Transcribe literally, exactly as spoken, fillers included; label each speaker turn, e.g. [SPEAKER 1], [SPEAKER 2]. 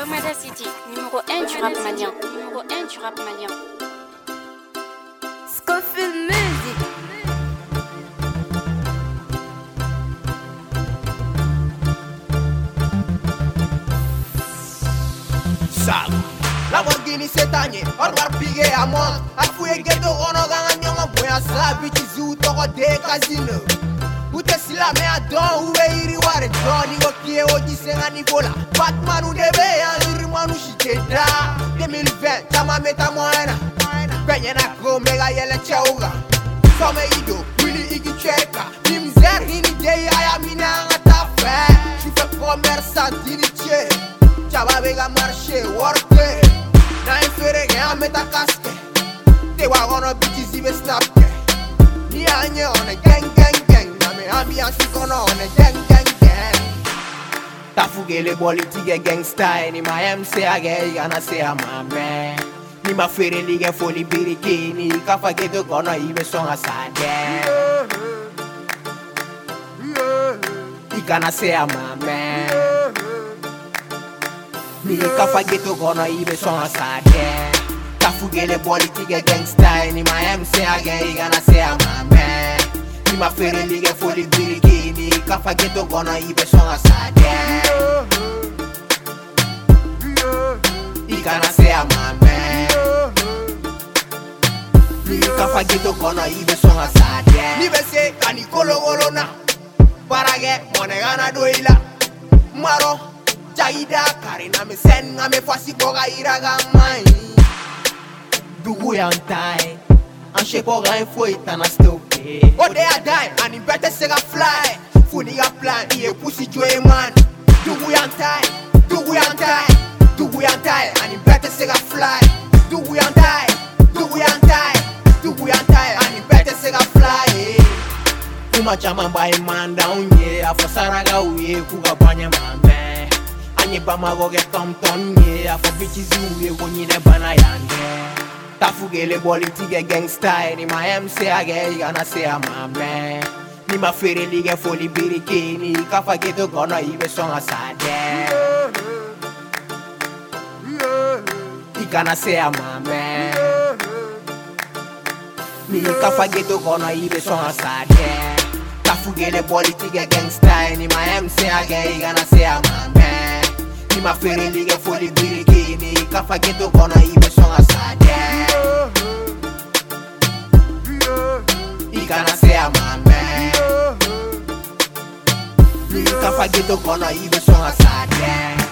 [SPEAKER 1] Komada City, numéro un du rap malien. Numéro un du rap malien.
[SPEAKER 2] Scofield Music.
[SPEAKER 3] Sal. Lamborghini setanye, orwar pige amon. Afuye geto ono ganga nyonga boya sabi chizu toko de casino. Ute sila me adon uwe iri ware don. Nigo kie oji senga nigola. Batman udebe ya iri manu shiteda. deux mille vingt, chama meta moena. Penye na ko mega yele chauga. Some ido, wili igi cheka. Nimzer hini dey aya mina ngata fe. Chufe commerçant dini che. Chaba vega marché, worke. Na infere que a meta casque. Te wa gono bitches ibe snapke. Ni anye on a gang gang gang. Na me ambiance kono on a gang gang gang. Tafuge le politique gangsta. Ni ma M C age gana se a mame. Ni ma fere lige foli biriki. Ni kafa geto kono ibe songa sade. I gana se a mame. Ni kafa geto kono ibe songa sade. Tafuge le politique gangsta. Ni ma M C age gana se a mame. Ni ma fere lige foli biriki. Ni kafa geto kono ibe songa sade. I gana se a mame. Ni kafa geto kono ibe songa sade. Ni be se kani kolo kolo na. Parage mone gana doila. Maro Jaida karina me sen nga me fasi boga iraga mai. Dugu yantai Anche boga info itana stoke. Ode a die and in better sega fly. Funi a plan iye pussy joy man. Dugu yantai Dugu yantai Dugu yantai and in better sega fly. Dugu yantai Dugu yantai Dugu yantai and in better sega fly. Kuma chama by man down ye afo saraga uye kuga banya mambe. Anye bamago ge tom tom ye afo bitches uye wonyine bana yande. Tafuge le politique gangsta. Ni ma M C age gana se a mame. Ni ma fere lige foli biriki. Ni kafa geto kono ibe songa sade. I gana se a mame. Ni kafa geto kono ibe songa sade. Tafuge le politique gangsta. Ni ma M C age gana se a mame. Ni ma fere lige foli biriki. Ni kafa geto kono ibe songa sade. I gana se a mame. Ni kafa geto kono ibe songa sade.